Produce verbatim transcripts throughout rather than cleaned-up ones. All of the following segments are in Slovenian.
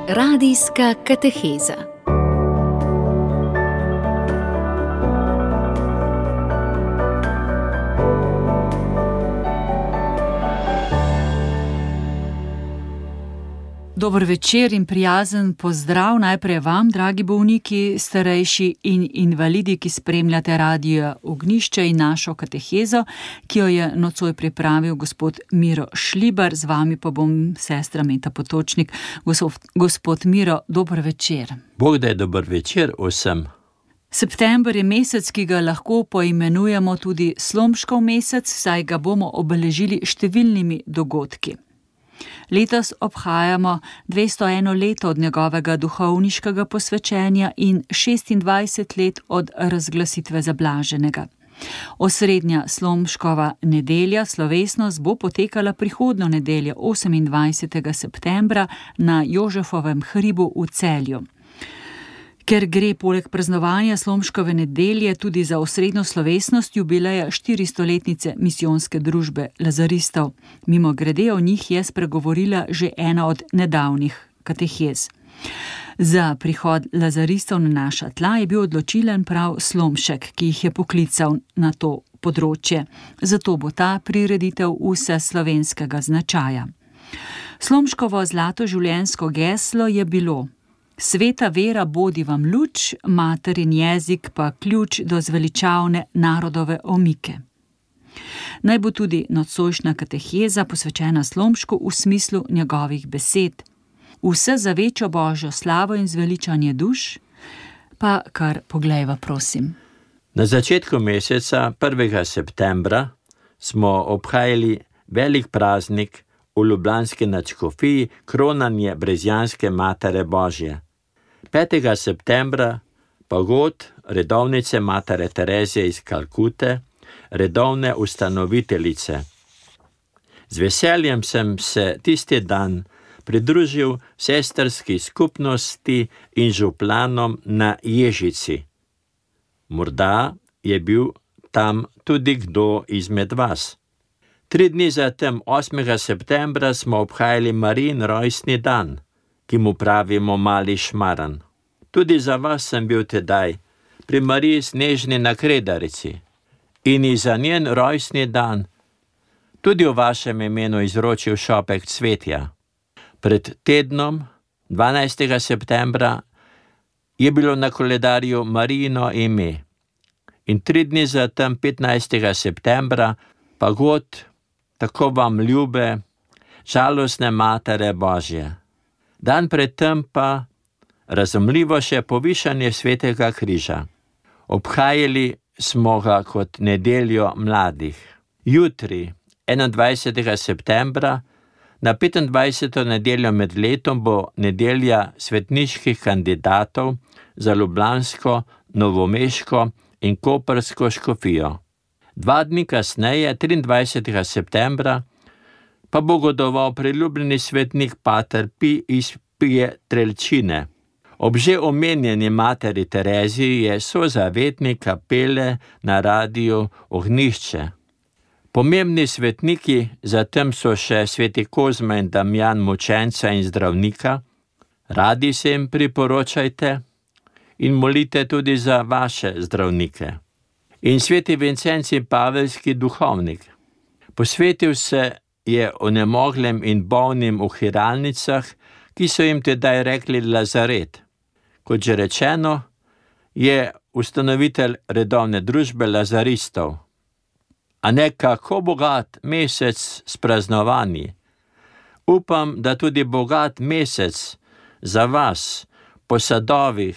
Radijska kateheza. Dober večer in prijazen pozdrav najprej vam, dragi bolniki, starejši in invalidi, ki spremljate Radio Ognjišče in našo katehezo, ki jo je nocoj pripravil gospod Miro Šlibar, z vami pa bom sestra Meta Potočnik. Gospod, gospod Miro, dober večer. Bog da je dober večer vsem. September je mesec, ki ga lahko poimenujemo tudi Slomškov mesec, saj ga bomo obeležili številnimi dogodki. Letos obhajamo dvesto eno leto od njegovega duhovniškega posvečenja in šestindvajset let od razglasitve za blaženega. Osrednja Slomškova nedelja, slovesnost, bo potekala prihodnjo nedeljo osemindvajsetega septembra na Jožefovem hribu v Celju. Ker gre poleg praznovanja Slomškove nedelje tudi za osrednjo slovesnost jubileja štiristoletnice misijonske družbe lazaristov. Mimogrede, o njih je spregovorila že ena od nedavnih katehez. Za prihod lazaristov na naša tla je bil odločilen prav Slomšek, ki jih je poklical na to področje. Zato bo ta prireditev vseslovenskega značaja. Slomškovo zlato življenjsko geslo je bilo: Sveta vera bodi vam luč, materin jezik pa ključ do zveličavne narodove omike. Naj bo tudi nocojšnja kateheza posvečena Slomšku v smislu njegovih besed. Vse za večjo Božjo slavo in zveličanje duš, pa kar poglejva, prosim. Na začetku meseca, prvega septembra, smo obhajali velik praznik v ljubljanski nadškofiji, kronanje brezjanske Matere Božje. petega septembra pa god redovnice Matere Terezije iz Kalkute, redovne ustanoviteljice. Z veseljem sem se tisti dan pridružil sestrski skupnosti in župlanom na Ježici. Morda je bil tam tudi kdo izmed vas. Tri dni zatem, osmega septembra, smo obhajali Marijin rojstni dan, ki mu pravimo mali šmaran. Tudi za vas sem bil tedaj pri Mariji Snežni na Kredarici in ji za njen rojstni dan tudi v vašem imenu izročil šopek cvetja. Pred tednom, dvanajstega septembra, je bilo na koledarju Marijino ime in tri dni zatem, petnajstega septembra, pa god tako vam ljube, žalostne Matere Božje. Dan pred tem pa razumljivo še povišanje svetega križa. Obhajali smo ga kot nedeljo mladih. Jutri, enaindvajsetega septembra, na petindvajseto nedeljo med letom, bo nedelja svetniških kandidatov za ljubljansko, novomeško in koprsko škofijo. Dva dni kasneje, triindvajsetega septembra, pa bo godoval priljubljeni svetnik pater Pi iz Pietrelčine. Ob že omenjeni Materi Tereziji je sozavetnik kapele na Radiu Ognjišče. Pomembni svetniki zatem so še sveti Kozma in Damjan, mučenca in zdravnika. Radi se jim priporočajte in molite tudi za vaše zdravnike. In sveti Vincenci Pavelski duhovnik. Posvetil se je onemoglem in bolnim v hiralnicah, ki so jim tedaj rekli Lazaret. Kot že rečeno, je ustanovitelj redovne družbe lazaristov. A ne kako bogat mesec s praznovanji. Upam, da tudi bogat mesec za vas po sadovih,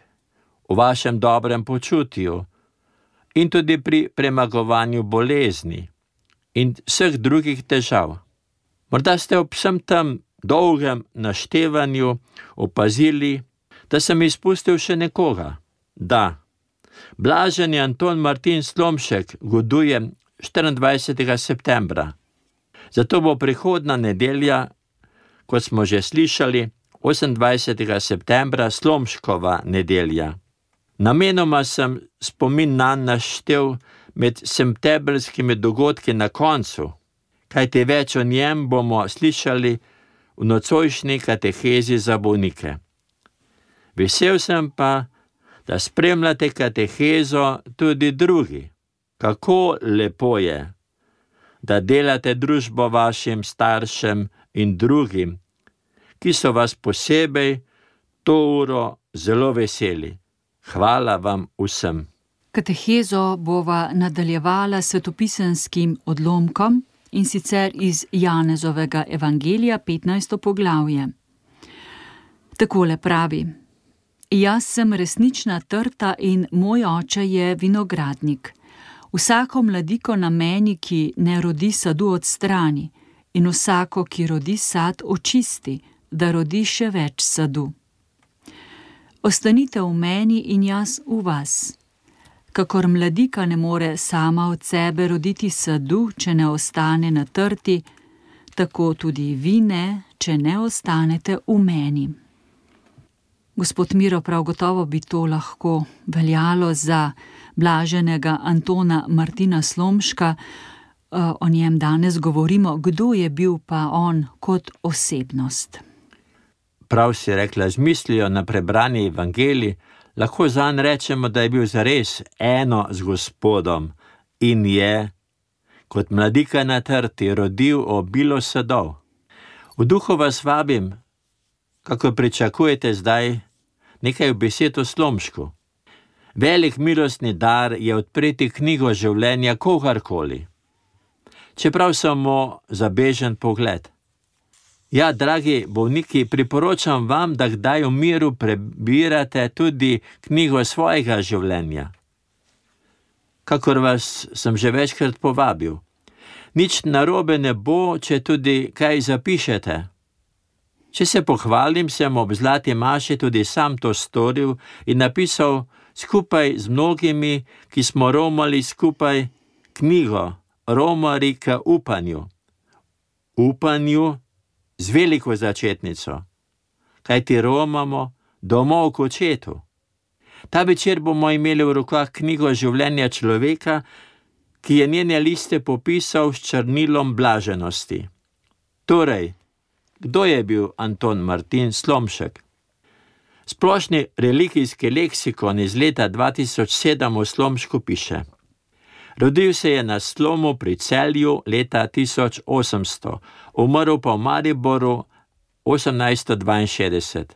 v vašem dobrem počutju in tudi pri premagovanju bolezni in vseh drugih težav. Morda ste ob vsem tem dolgem naštevanju opazili, da sem izpustil še nekoga. Da, blaženi Anton Martin Slomšek goduje štiriindvajsetega septembra. Zato bo prihodna nedelja, kot smo že slišali, osemindvajsetega septembra Slomškova nedelja. Namenoma sem spomin nanj naštel med septembrskimi dogodki na koncu, kajti več o njem bomo slišali v nocojšnji katehezi za bolnike. Vesel sem pa, da spremljate katehezo tudi drugi. Kako lepo je, da delate družbo vašim staršem in drugim, ki so vas posebej to uro zelo veseli. Hvala vam vsem. Katehezo bova nadaljevala s svetopisenskim odlomkom, in sicer iz Janezovega evangelija, petnajsto poglavje. Takole pravi: Jaz sem resnična trta in moj oče je vinogradnik. Vsako mladiko na meni, ki ne rodi sadu, odstrani, in vsako, ki rodi sad, očisti, da rodi še več sadu. Ostanite v meni in jaz v vas. Kakor mladika ne more sama od sebe roditi sadu, če ne ostane na trti, tako tudi vi ne, če ne ostanete v meni. Gospod Miro, prav gotovo bi to lahko veljalo za blaženega Antona Martina Slomška. O njem danes govorimo, kdo je bil pa on kot osebnost. Prav si rekla, z mislijo na prebrani evangelij, lahko zanj rečemo, da je bil zares eno z Gospodom in je, kot mladika na trti, rodil obilo sadov. V duhu vas vabim, kako pričakujete zdaj, nekaj besed o Slomšku. Velik milostni dar je odpreti knjigo življenja kogarkoli, čeprav samo za bežen pogled. Ja, dragi bolniki, priporočam vam, da kdaj v miru prebirate tudi knjigo svojega življenja. Kakor vas sem že večkrat povabil. Nič narobe ne bo, če tudi kaj zapišete. Če se pohvalim, sem ob zlati maši tudi sam to storil in napisal skupaj z mnogimi, ki smo romali skupaj, knjigo Romari k upanju. Upanju z veliko začetnico, kajti romamo domov k očetu. Ta večer bomo imeli v rokah knjigo življenja človeka, ki je njene liste popisal s črnilom blaženosti. Torej, kdo je bil Anton Martin Slomšek? Splošni religijski leksikon iz leta dva tisoč sedem o Slomšku piše: Rodil se je na Slomu pri Celju leta tisoč osemsto, umrl pa v Mariboru osemnajststo dvainšestdeset.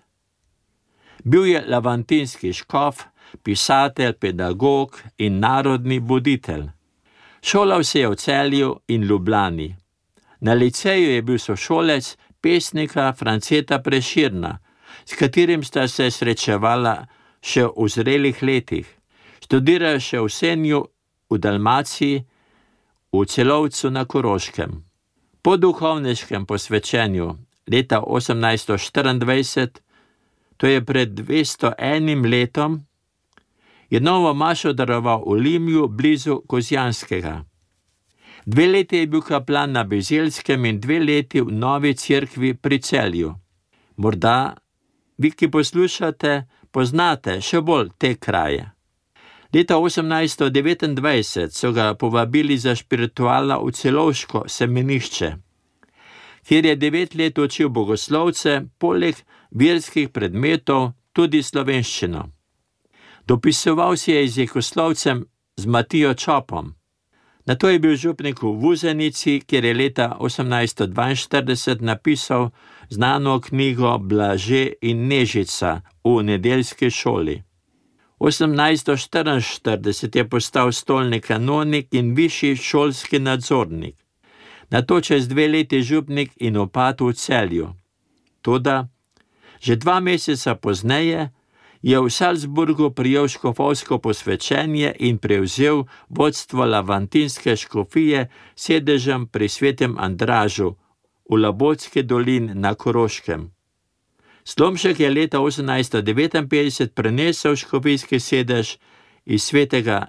Bil je lavantinski škof, pisatelj, pedagog in narodni buditelj. Šolal se je v Celju in Ljubljani. Na liceju je bil sošolec pesnika Franceta Prešerna, s katerim sta se srečevala še v zrelih letih. Študiral še v Senju, v Dalmaciji, v Celovcu na Koroškem. Po duhovniškem posvečenju leta osemnajststo štiriindvajset, to je pred dvesto enim letom, je novo mašo daroval v Limju blizu Kozjanskega. Dve leti je bil kaplan na Bezelskem in dve leti v novi cerkvi pri Celju. Morda vi, ki poslušate, poznate še bolj te kraje. Leta osemnajststo devetindvajset so ga povabili za špirituala v Celovško semenišče, kjer je devet let učil bogoslovce, poleg verskih predmetov tudi slovenščino. Dopisoval si je jezikoslovcem z Matijo Čopom. Nato je bil župnik v Vuzenici, kjer je leta osemnajststo dvainštirideset napisal znano knjigo Blaže in Nežica v nedeljski šoli. osemnajststo štiriinštirideset je postal stolni kanonik in višji šolski nadzornik. Nato čez dve leti župnik in opat v Celju. Toda že dva meseca pozneje je v Salzburgu prijel škofovsko posvečenje in prevzel vodstvo lavantinske škofije sedežem pri Svetem Andražu v Labotski dolini na Koroškem. Slomšek je leta osemnajststo devetinpetdeset prenesel škofijski sedež iz Svetega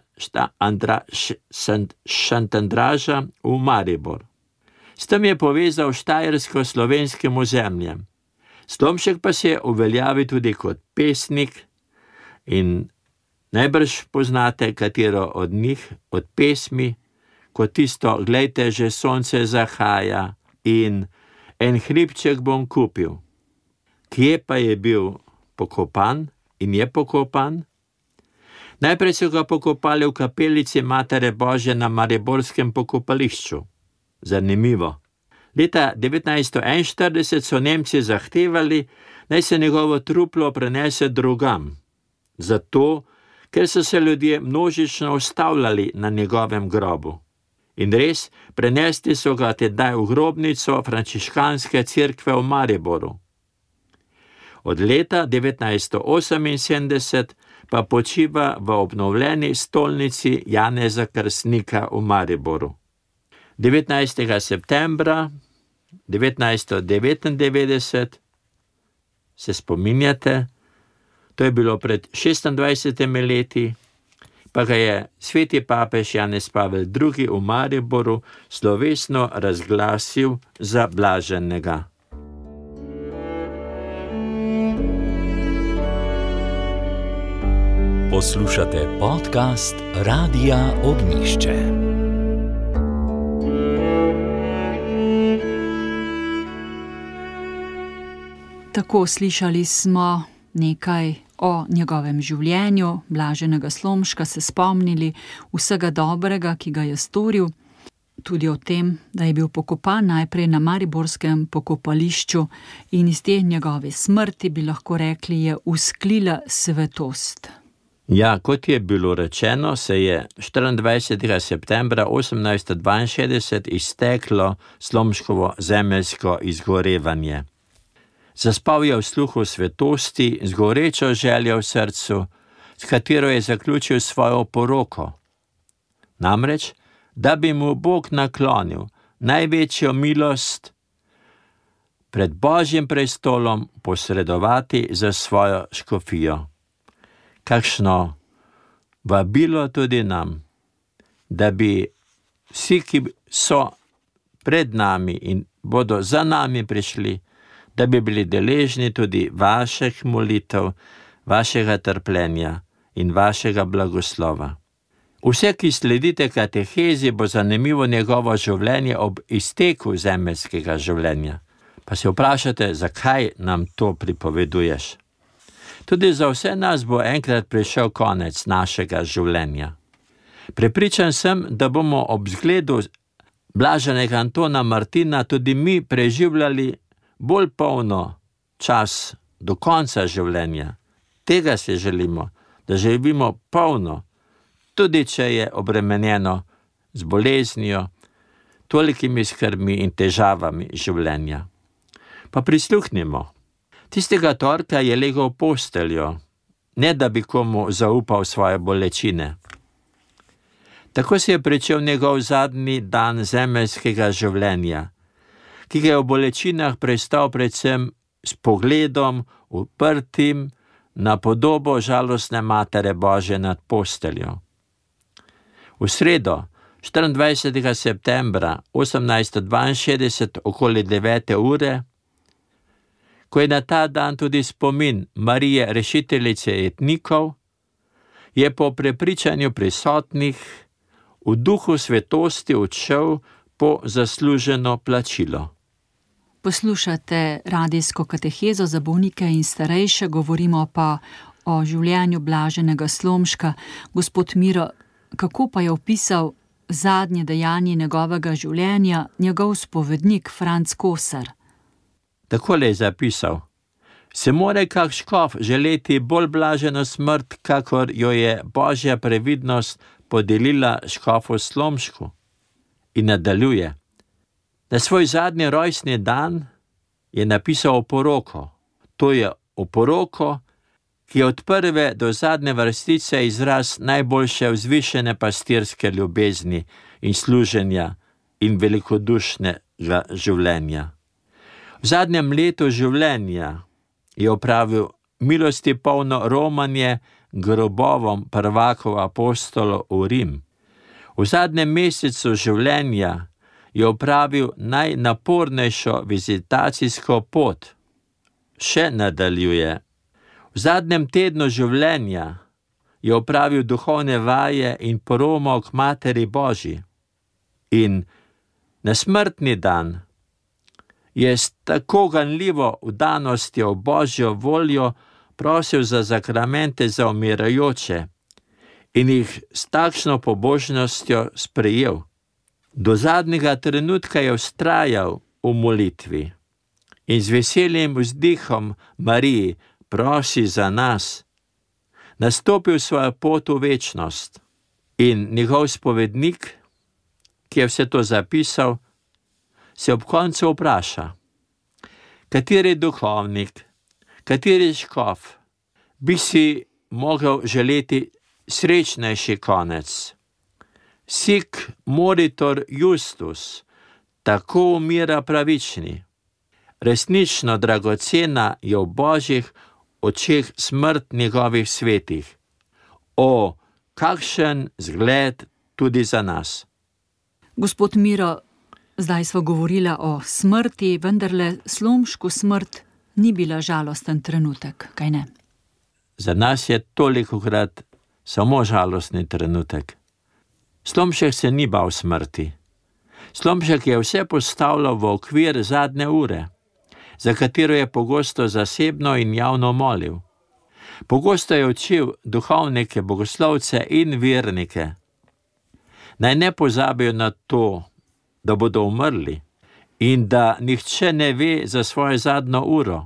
Šantandraža v Maribor. S tem je povezal štajersko-slovenskim ozemljem. Slomšek pa se je uveljavil tudi kot pesnik in najbrž poznate katero od njih, od pesmi, kot tisto Glejte, že sonce zahaja in en hribček bom kupil. Kje pa je bil pokopan in je pokopan? Najprej so ga pokopali v kapelici Matere Božje na mariborskem pokopališču. Zanimivo. Leta devetnajststo enainštirideset so Nemci zahtevali, naj se njegovo truplo prenese drugam. Zato, ker so se ljudje množično ustavljali na njegovem grobu. In res, prenesli so ga tedaj v grobnico frančiškanske cerkve v Mariboru. Od leta devetnajststo oseminsedemdeset pa počiva v obnovljeni stolnici Janeza Krstnika v Mariboru. devetnajstega septembra devetnajststo devetindevetdeset, se spominjate, to je bilo pred šestindvajsetimi leti, pa ga je sveti papež Janez Pavel drugi v Mariboru slovesno razglasil za blaženega. Poslušate podcast Radia Ognjišče. Tako slišali smo nekaj o njegovem življenju, blaženega Slomška, se spomnili vsega dobrega, ki ga je storil, tudi o tem, da je bil pokopan najprej na mariborskem pokopališču in iz te njegove smrti, bi lahko rekli, je usklila svetost. Ja, kot je bilo rečeno, se je štiriindvajsetega septembra osemnajststo dvainšestdeset izteklo Slomškovo zemeljsko izgorevanje. Zaspal je v sluhu svetosti z gorečo željo v srcu, s katero je zaključil svojo poroko. Namreč, da bi mu Bog naklonil največjo milost pred Božjim prestolom posredovati za svojo škofijo. Kakšno vabilo tudi nam, da bi vsi, ki so pred nami in bodo za nami prišli, da bi bili deležni tudi vaših molitev, vašega trpljenja in vašega blagoslova. Vse, ki sledite katehezi, bo zanimivo njegovo življenje ob izteku zemeljskega življenja. Pa se vprašate, zakaj nam to pripoveduješ? Tudi za vse nas bo enkrat prišel konec našega življenja. Prepričan sem, da bomo ob zgledu blaženega Antona Martina tudi mi preživljali bolj polno čas do konca življenja. Tega si želimo, da živimo polno, tudi če je obremenjeno z boleznijo, tolikimi skrbmi in težavami življenja. Pa prisluhnimo. Tistega torka je legel v posteljo, ne da bi komu zaupal svoje bolečine. Tako se je pričel njegov zadnji dan zemeljskega življenja, ki ga je v bolečinah prestal predvsem s pogledom uprtim na podobo žalostne Matere Božje nad posteljo. V sredo, štiriindvajsetega septembra osemnajststo dvainšestdeset okoli devete ure, ko je na ta dan tudi spomin Marije rešiteljice jetnikov, je po prepričanju prisotnih v duhu svetosti odšel po zasluženo plačilo. Poslušate radijsko katehezo za bolnike in starejše, govorimo pa o življenju blaženega Slomška. Gospod Miro, kako pa je opisal zadnje dejanje njegovega življenja njegov spovednik Franc Kosar? Takole je zapisal: se more kak škof želeti bolj blaženo smrt, kakor jo je Božja previdnost podelila škofu Slomšku? In nadaljuje: na svoj zadnji rojstni dan je napisal oporoko. To je oporoko, ki je od prve do zadnje vrstice izraz najboljše vzvišene pastirske ljubezni in služenja in velikodušnega življenja. V zadnjem letu življenja je opravil milosti polno romanje grobovom prvakov apostolov v Rim. V zadnjem mesecu življenja je opravil najnapornejšo vizitacijsko pot. Še nadaljuje: v zadnjem tednu življenja je opravil duhovne vaje in poromo k Materi Božji. In na smrtni dan je s tako ganljivo vdanostjo v Božjo voljo prosil za zakramente za umirajoče in jih s takšno pobožnostjo sprejel. Do zadnjega trenutka je vztrajal v molitvi in z veseljem vzdihom Mariji prosi za nas, nastopil svojo pot v večnost. In njegov spovednik, ki je vse to zapisal, se ob koncu vpraša, kateri duhovnik, kateri škof bi si mogel želeti srečnejši konec. Sic moritor justus, tako umira pravični. Resnično dragocena je v Božjih očeh smrt njegovih svetih. O, kakšen zgled tudi za nas. Gospod Miro, zdaj sva govorila o smrti, vendarle Slomšku smrt ni bila žalosten trenutek, kaj ne? Za nas je tolikokrat samo žalostni trenutek. Slomšek se ni bal smrti. Slomšek je vse postavljal v okvir zadnje ure, za katero je pogosto zasebno in javno molil. Pogosto je učil duhovnike, bogoslovce in vernike, naj ne pozabijo na to, da bodo umrli in da nihče ne ve za svojo zadnjo uro,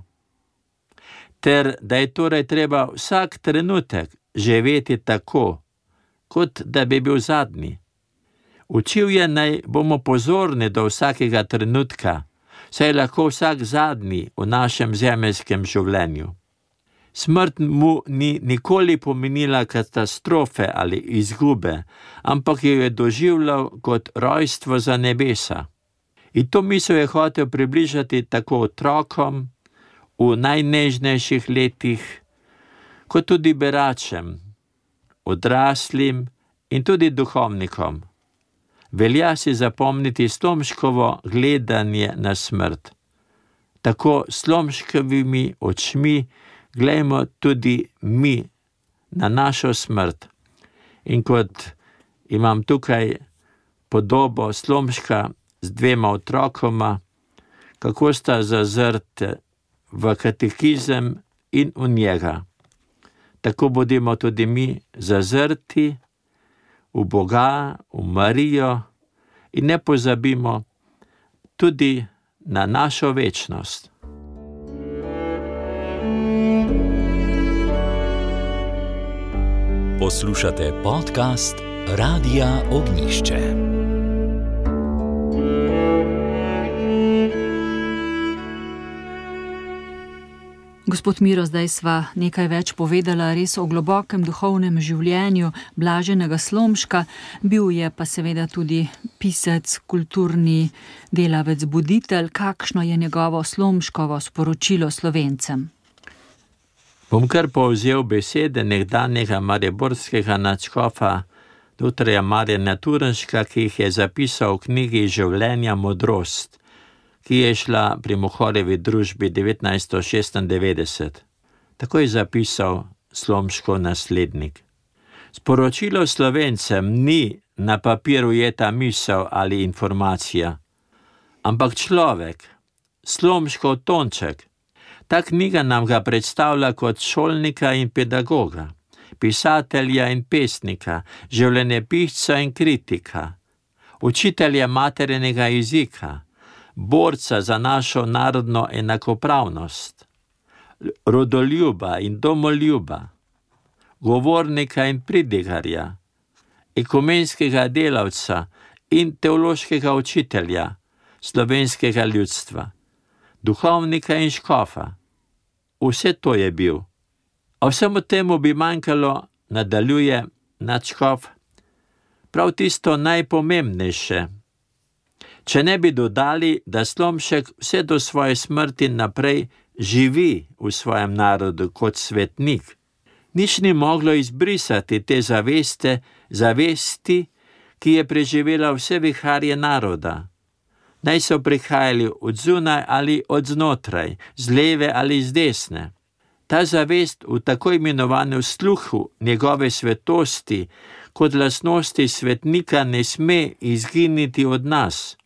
ter da je torej treba vsak trenutek živeti tako, kot da bi bil zadnji. Učil je, naj bomo pozorni do vsakega trenutka, saj je lahko vsak zadnji v našem zemeljskem življenju. Smrt mu ni nikoli pomenila katastrofe ali izgube, ampak jo je doživljal kot rojstvo za nebesa. In to misel je hotel približati tako otrokom v najnežnejših letih, kot tudi beračem, odraslim in tudi duhovnikom. Velja si zapomniti Slomškovo gledanje na smrt. Tako Slomškovimi očmi glejmo tudi mi na našo smrt. In kot imam tukaj podobo Slomška z dvema otrokoma, kako sta zazrte v katekizem in v njega. Tako bodimo tudi mi zazrti v Boga, v Marijo in ne pozabimo tudi na našo večnost. Poslušate podcast Radia Ognišče. Gospod Miro, zdaj sva nekaj več povedala res o globokem duhovnem življenju blaženega Slomška, bil je pa seveda tudi pisec, kulturni delavec, buditelj. Kakšno je njegovo Slomškovo sporočilo Slovencem? Bom kar povzel besede nekdanjega mariborskega nadškofa doktorja Marjana Turnška, ki jih je zapisal v knjigi Življenja modrost, ki je šla pri Mohorjevi družbi devetnajststo šestindevetdeset. Tako je zapisal Slomškov naslednik. Sporočilo Slovencem ni na papir ujeta misel ali informacija, ampak človek, Slomškov Tonček. Ta knjiga nam ga predstavlja kot šolnika in pedagoga, pisatelja in pesnika, življenjepisca in kritika, učitelja materinega jezika, borca za našo narodno enakopravnost, rodoljuba in domoljuba, govornika in pridigarja, ekumenskega delavca in teološkega učitelja slovenskega ljudstva, duhovnika in škofa. Vse to je bil. A vsemu temu bi manjkalo, nadaljuje nadškof, prav tisto najpomembnejše. Če ne bi dodali, da Slomšek vse do svoje smrti naprej živi v svojem narodu kot svetnik, nič ni moglo izbrisati te zaveste, zavesti, ki je preživela vse viharje naroda. Naj so prihajali od zunaj ali od znotraj, z leve ali z desne. Ta zavest v tako imenovanem sluhu njegove svetosti kot lastnosti svetnika ne sme izginiti od nas.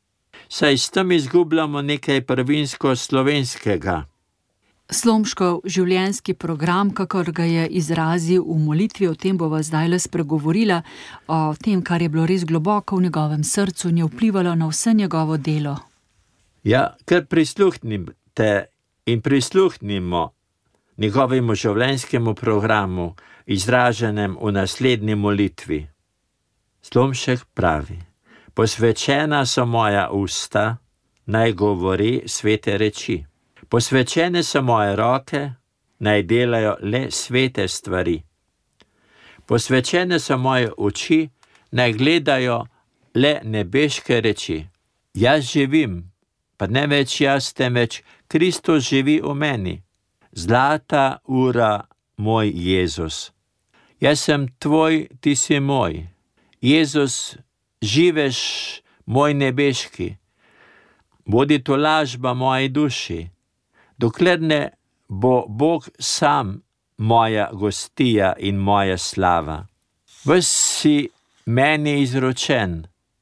saj s tem izgubljamo nekaj prvinsko slovenskega. Slomškov življenjski program, kakor ga je izrazil v molitvi, o tem bova zdaj le spregovorila, o tem, kar je bilo res globoko v njegovem srcu in je vplivalo na vse njegovo delo. Ja, ker prisluhnite in prisluhnimo njegovemu življenjskemu programu, izraženem v naslednji molitvi. Slomšek pravi: posvečena so moja usta, naj govori svete reči. Posvečene so moje roke, naj delajo le svete stvari. Posvečene so moje oči, naj gledajo le nebeške reči. Jaz živim, pa ne več jaz, temveč Kristus živi v meni. Zlata ura, moj Jezus. Jaz sem tvoj, ti si moj. Jezus, živeš moj nebeški. Bodi tolažba moji duši. Dokler ne bo Bog sam moja gostija in moja slava. Ves si meni izročen.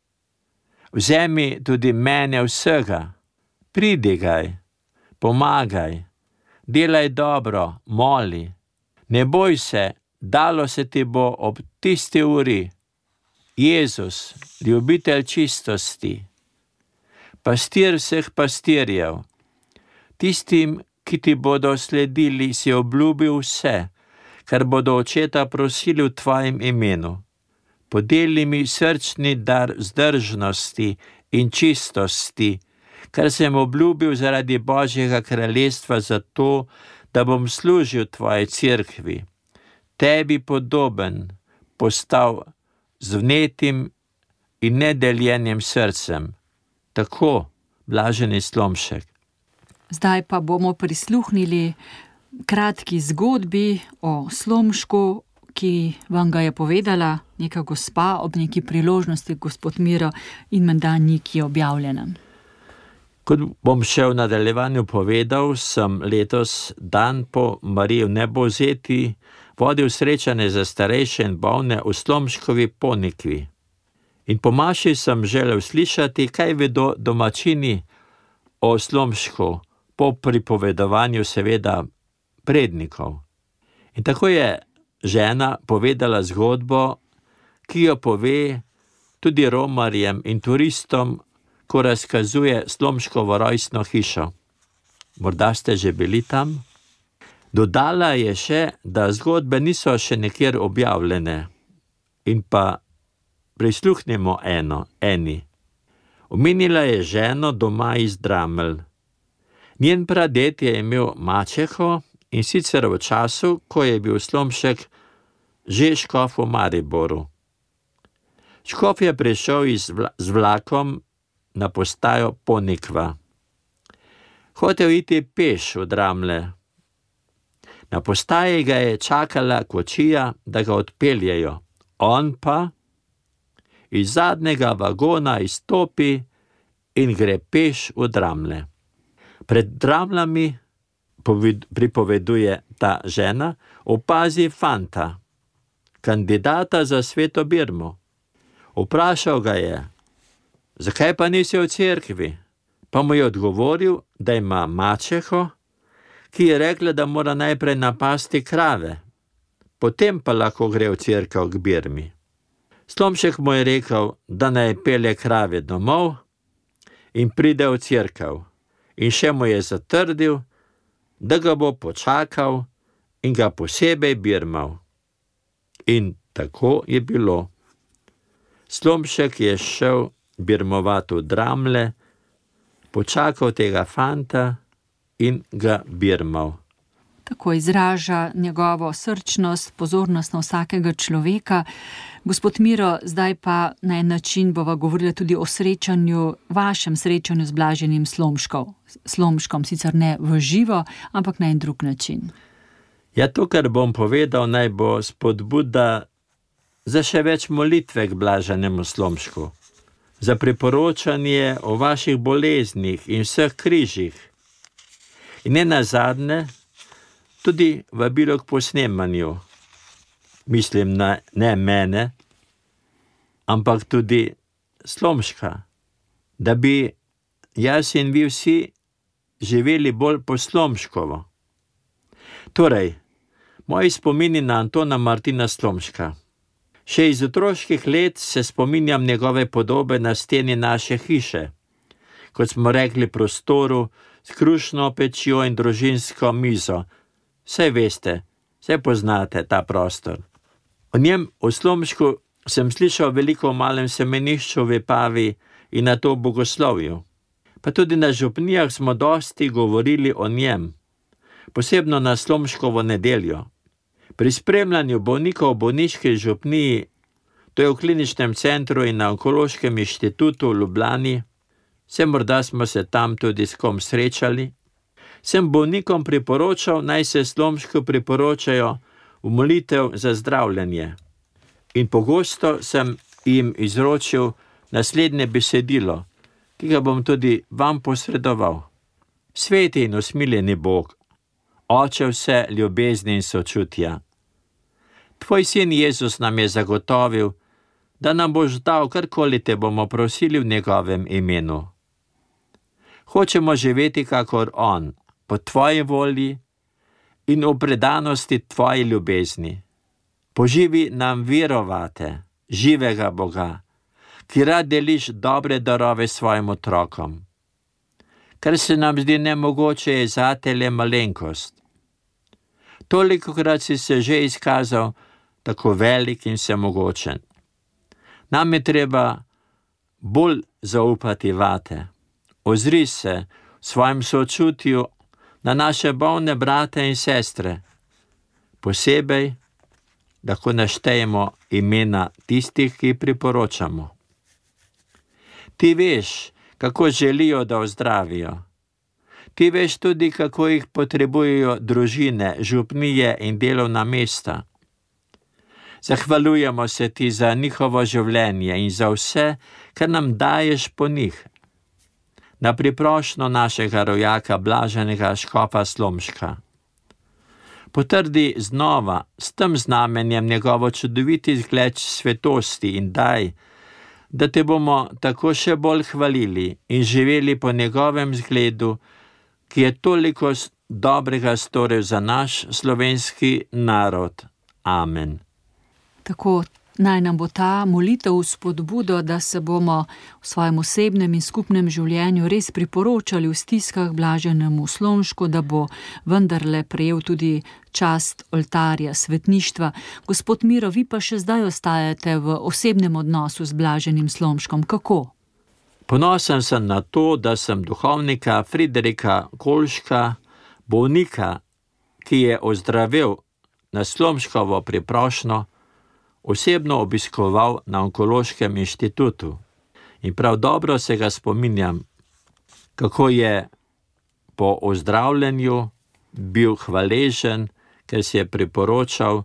Vzemi tudi mene vsega. Pridigaj, pomagaj, delaj dobro, moli. Ne boj se, dalo se ti bo ob tisti uri. Jezus, ljubitelj čistosti, pastir vseh pastirjev, tistim, ki ti bodo sledili, si obljubil vse, kar bodo očeta prosili v tvojem imenu. Podeli mi srčni dar vzdržnosti in čistosti, kar sem obljubil zaradi Božjega kraljestva, zato, da bom služil tvoji cerkvi, tebi podoben, postal z vnetim in nedeljenim srcem. Tako, blaženi Slomšek. Zdaj pa bomo prisluhnili kratki zgodbi o Slomšku, ki vam ga je povedala neka gospa ob neki priložnosti, gospod Miro, in menda nikje objavljena. Kot bom še v nadaljevanju povedal, sem letos dan po Mariji vnebovzeti vodil srečanje za starejše in bolne v Slomškovi Ponikvi. In po maši sem želel slišati, kaj vedo domačini o Slomšku, po pripovedovanju seveda prednikov. In tako je žena povedala zgodbo, ki jo pove tudi romarjem in turistom, ko razkazuje Slomškovo rojstno hišo. Morda ste že bili tam? Dodala je še, da zgodbe niso še nekjer objavljene. In pa prisluhnimo eno, eni. Omenila je ženo doma iz Dramelj. Njen praded je imel mačeho, in sicer v času, ko je bil Slomšek že škof v Mariboru. Škof je prišel iz vla, z vlakom na postajo Ponikva. Hotel iti peš v Dramlje. Na postaji ga je čakala kočija, da ga odpeljejo. On pa iz zadnjega vagona izstopi in gre peš v Dramlje. Pred Dramljami, pripoveduje ta žena, opazi fanta, kandidata za sveto birmo. Vprašal ga je, zakaj pa nisi v cerkvi? Pa mu je odgovoril, da ima mačeho, ki je rekla, da mora najprej napasti krave, potem pa lahko gre v cerkev k birmi. Slomšek mu je rekel, da naj pelje krave domov in pride v cerkev. In še mu je zatrdil, da ga bo počakal in ga posebej birmal. In tako je bilo. Slomšek je šel birmovat v Dramlje, počakal tega fanta in ga birmal. Tako izraža njegovo srčnost, pozornost na vsakega človeka. Gospod Miro, zdaj pa na en način bova govorila tudi o srečanju, vašem srečanju z blaženim Slomškom. Slomškom, sicer ne v živo, ampak na en drug način. Ja, to, kar bom povedal, naj bo spodbuda za še več molitve k blaženemu Slomšku, za priporočanje o vaših boleznih in vseh križih. In ne nazadnje, tudi vabilo k posnemanju. Mislim na ne mene, ampak tudi Slomška, da bi jaz in vi vsi živeli bolj po Slomškovo. Torej, moji spomini na Antona Martina Slomška. Še iz otroških let se spominjam njegove podobe na steni naše hiše, kot smo rekli, prostoru s krušno pečjo in družinsko mizo. Saj veste, saj poznate ta prostor. O njem, o Slomšku, sem slišal veliko o malem semenišču v Vipavi in na to v bogoslovju. Pa tudi na župnijah smo dosti govorili o njem, posebno na Slomškovo nedeljo. Pri spremljanju bolnikov v bolniški župniji, to je v kliničnem centru in na Onkološkem inštitutu v Ljubljani, se morda smo se tam tudi s kom srečali, sem bolnikom priporočal, naj se Slomšku priporočajo v molitev za zdravljenje. In pogosto sem jim izročil naslednje besedilo, ki ga bom tudi vam posredoval. Sveti in usmiljeni Bog, Oče vse ljubezni in sočutja, Tvoj sin Jezus nam je zagotovil, da nam boš dal, karkoli te bomo prosili v njegovem imenu. Hočemo živeti kakor on, po tvoji volji in v predanosti tvoji ljubezni. Poživi nam verovate, živega Boga, ki rad deliš dobre darove svojim otrokom. Kar se nam zdi nemogoče, je zate le malenkost. Tolikokrat si se že izkazal tako velik in vsemogočen. Nam je treba bolj zaupati vate. Ozri se v svojem sočutju na naše bolne brate in sestre. Posebej, lahko naštejemo imena tistih, ki priporočamo. Ti veš, kako želijo, da ozdravijo. Ti veš tudi, kako jih potrebujejo družine, župnije in delovna mesta. Zahvaljujemo se ti za njihovo življenje in za vse, kar nam daješ po njih. Na priprošnjo našega rojaka, blaženega škofa Slomška. Potrdi znova s tem znamenjem njegovo čudoviti izgled svetosti in daj, da te bomo tako še bolj hvalili in živeli po njegovem zgledu, ki je toliko dobrega storil za naš slovenski narod. Amen. Tako naj nam bo ta molitev spodbudo, da se bomo v svojem osebnem in skupnem življenju res priporočali v stiskah blaženemu Slomšku, da bo vendarle prejel tudi čast oltarja, svetništva. Gospod Miro, vi pa še zdaj ostajate v osebnem odnosu z blaženim Slomškom. Kako? Ponosen sem na to, da sem duhovnika Friderika Kolška, bolnika, ki je ozdravil na Slomškovo priprošnjo, osebno obiskoval na Onkološkem inštitutu. In prav dobro se ga spominjam, kako je po ozdravljenju bil hvaležen, ker si je priporočal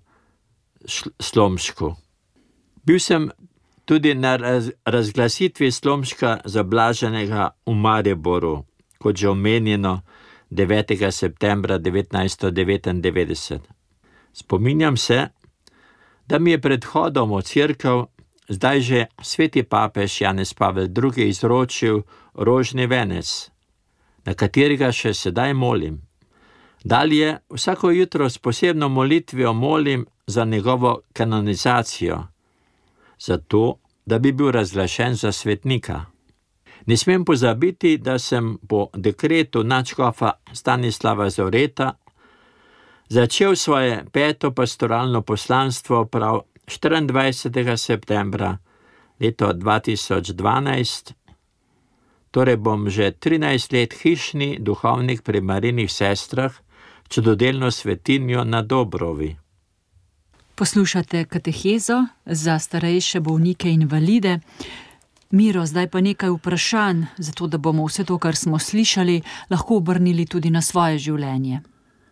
Slomšku. Bil sem tudi na raz, razglasitvi Slomška za blaženega v Mariboru, kot že omenjeno devetega septembra devetnajststo devetindevetdeset. Spominjam se, da mi je pred hodom v cerkev zdaj že sveti papež Janez Pavel drugi. izročil rožni venec, na katerega še sedaj molim. Dalje vsako jutro s posebno molitvijo molim za njegovo kanonizacijo, zato, da bi bil razglašen za svetnika. Ne smem pozabiti, da sem po dekretu nadškofa Stanislava Zoreta začel svoje peto pastoralno poslanstvo prav štiriindvajsetega septembra leto dva tisoč dvanajst, torej bom že trinajst let hišni duhovnik pri Marijinih sestrah, čudodelno svetinjo na Dobrovi. Poslušate katehezo za starejše bolnike in invalide. Miro, zdaj pa nekaj vprašanj, zato da bomo vse to, kar smo slišali, lahko obrnili tudi na svoje življenje.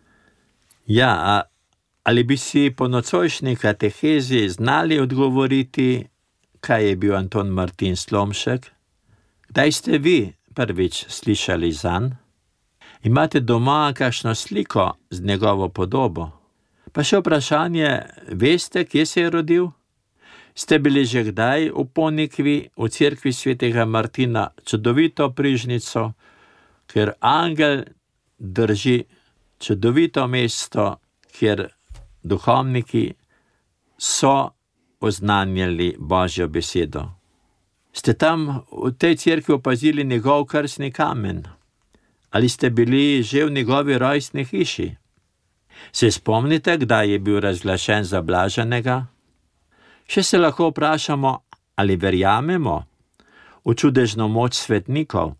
Ja, a, ali bi si po nocojšnji katehezi znali odgovoriti, kaj je bil Anton Martin Slomšek? Kdaj ste vi prvič slišali zanj? Imate doma kakšno sliko z njegovo podobo? Pa še vprašanje, veste, kje se je rodil? Ste bili že kdaj v Ponikvi, v cerkvi svetega Martina, čudovito prižnico, kjer angel drži čudovito mesto, kjer duhovniki so oznanjali Božjo besedo. Ste tam v tej cerkvi opazili njegov krstni kamen? Ali ste bili že v njegovi rojstni hiši? Se spomnite, kdaj je bil razglašen za blaženega? Še se lahko vprašamo, ali verjamemo v čudežno moč svetnikov,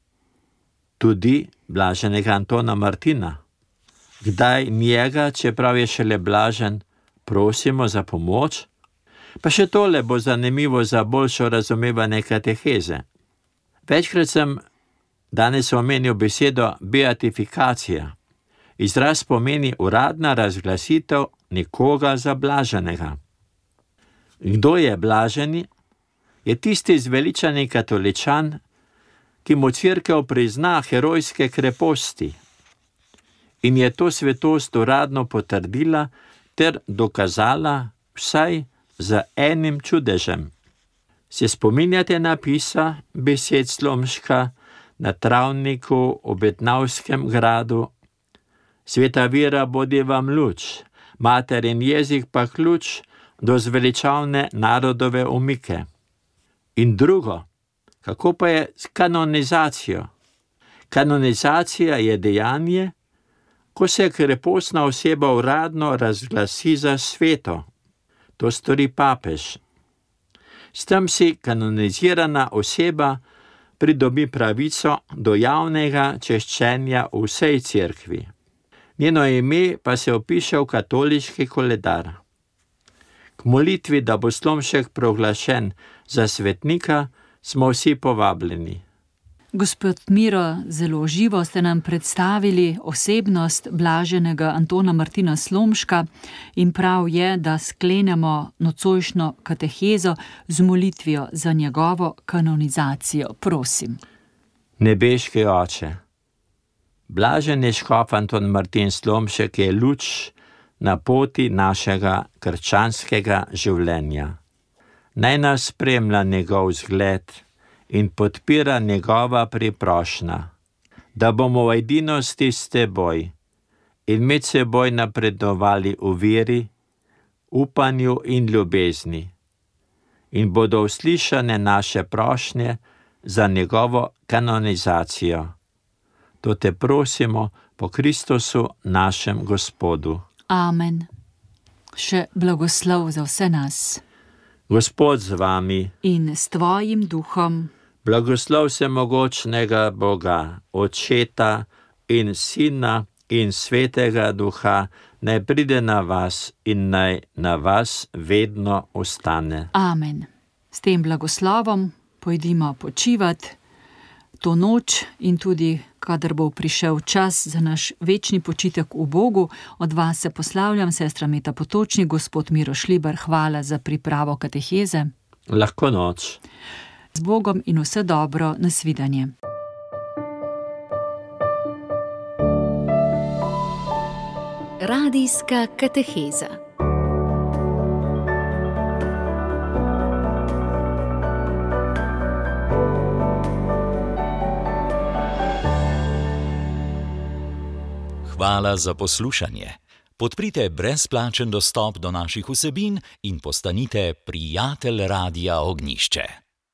tudi blaženega Antona Martina. Kdaj njega, čeprav je šele blažen, prosimo za pomoč? Pa še tole bo zanimivo za boljšo razumevanje kateheze. Večkrat sem danes omenil besedo beatifikacija. Izraz pomeni uradna razglasitev nekoga za blaženega. Kdo je blaženi? Je tisti zveličani katoličan, ki mu cerkev prizna herojske kreposti in je to svetost uradno potrdila ter dokazala vsaj z enim čudežem. Se spominjate napisa besed Slomška na travniku v Betnavskem gradu? Sveta vera bodi vam luč, materin jezik pa ključ do zveličavne narodove umike. In drugo, kako pa je s kanonizacijo? Kanonizacija je dejanje, ko se krepostna oseba uradno razglasi za sveto. To stori papež. S tem si kanonizirana oseba pridobi pravico do javnega češčenja v vsej cerkvi. Njeno ime pa se opiše v katoliški koledar. K molitvi, da bo Slomšek proglašen za svetnika, smo vsi povabljeni. Gospod Miro, zelo živo ste nam predstavili osebnost blaženega Antona Martina Slomška in prav je, da sklenemo nocojšnjo katehezo z molitvijo za njegovo kanonizacijo. Prosim. Nebeški Oče, blaženi škof Anton Martin Slomšek je luč na poti našega krščanskega življenja. Naj nas spremlja njegov zgled in podpira njegova priprošnja, da bomo v edinosti s teboj in med seboj napredovali v veri, upanju in ljubezni in bodo uslišane naše prošnje za njegovo kanonizacijo. To te prosimo po Kristusu našem Gospodu. Amen. Še blagoslov za vse nas. Gospod z vami in s tvojim duhom. Blagoslov vsemogočnega Boga, Očeta in Sina in Svetega Duha, naj pride na vas in naj na vas vedno ostane. Amen. S tem blagoslovom pojdimo počivati to noč in tudi, kadar bo prišel čas za naš večni počitek v Bogu. Od vas se poslavljam, sestra Meta Potočnik, gospod Miro Šlibar, hvala za pripravo kateheze. Lahko noč. Z Bogom in vse dobro, nasvidenje. Radijska kateheza. Hvala za poslušanje. Podprite brezplačen dostop do naših vsebin in postanite prijatelj Radia Ognjišče.